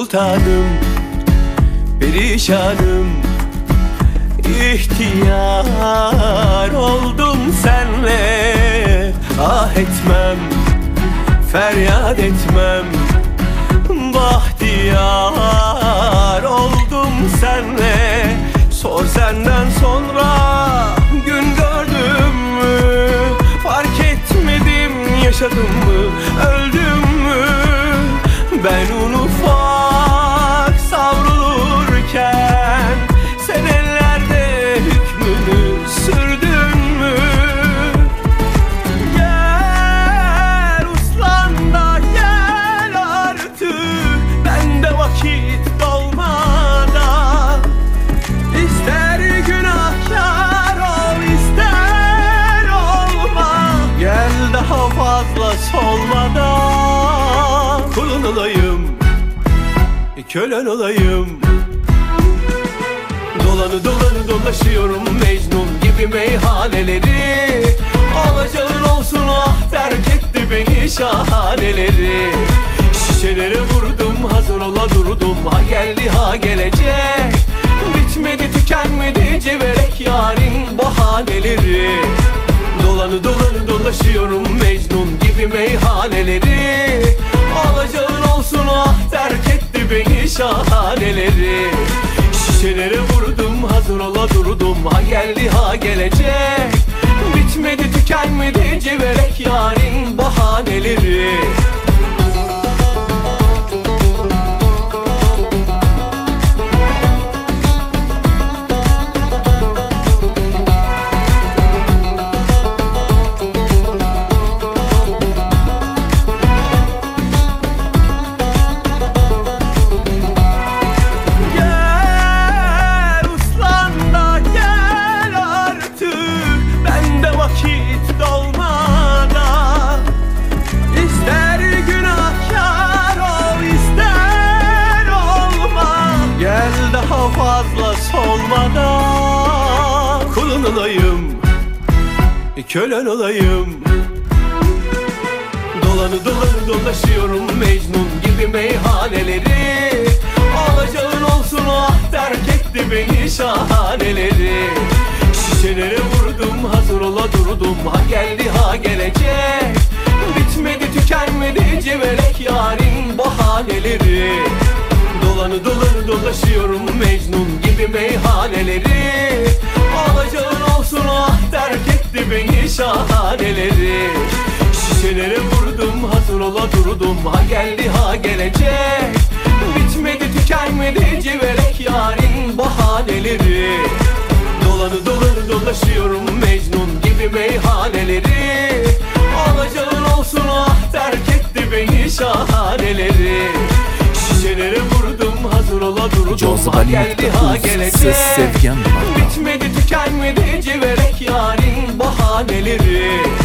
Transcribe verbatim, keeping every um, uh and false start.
sultanım, perişanım, ihtiyar oldum senle. Ah etmem, feryat etmem, bahtiyar oldum senle. Sor senden sonra gün gördüm mü, fark etmedim yaşadım mı, öldüm mü? Ben un ufak savrulurken sen ellerde hükmünü sürdün mü? Gel uslan da gel artık, bende vakit dolmadan. İster günahkar ol, ister olma, gel daha fazla solmadan. Kulun olayım, kölen olayım, dolanı dolanı dolaşıyorum Mecnun gibi meyhaneleri. Alacağın olsun ah, terk etti beni şahaneleri. Şişelere vurdum, hazır ola durdum, ha geldi ha gelecek. Bitmedi tükenmedi ceverek yarın bahaneleri. Dolanı dolanı dolaşıyorum Mecnun gibi meyhaneleri. Alacağın olsun ah, terk etti beni şahaneleri. Şişelere vurdum, hazır ola durdum, ha geldi ha gelecek. Bitmedi tükenmedi ceverek yarın bahaneleri. Daha fazla solmadan. Kulun olayım, kölen olayım, dolanı dolanı dolaşıyorum Mecnun gibi meyhaneleri. Alacağın olsun ah, terk etti beni şahaneleri. Şişelere vurdum, hazır ola durdum, ha geldi ha gelecek. Bitmedi tükenmedi ceverek yarın bahaneleri. Dolanı dolanı dolaşıyorum Mecnun gibi meyhaneleri. Alacağın olsun ah, terk etti beni şahaneleri. Şişelere vurdum, hazır ola durdum, ha geldi ha gelecek. Bitmedi tükenmedi ceverek yarın bahaneleri. Dolanı dolanı dolaşıyorum Mecnun gibi meyhaneleri. Alacağın olsun ah, terk etti beni şahaneleri. Şişelere vurdum, hazır ola durdum, ha geldi ha gelecek. Bitmedi tükenmedi ceverek yarın bahaneleri.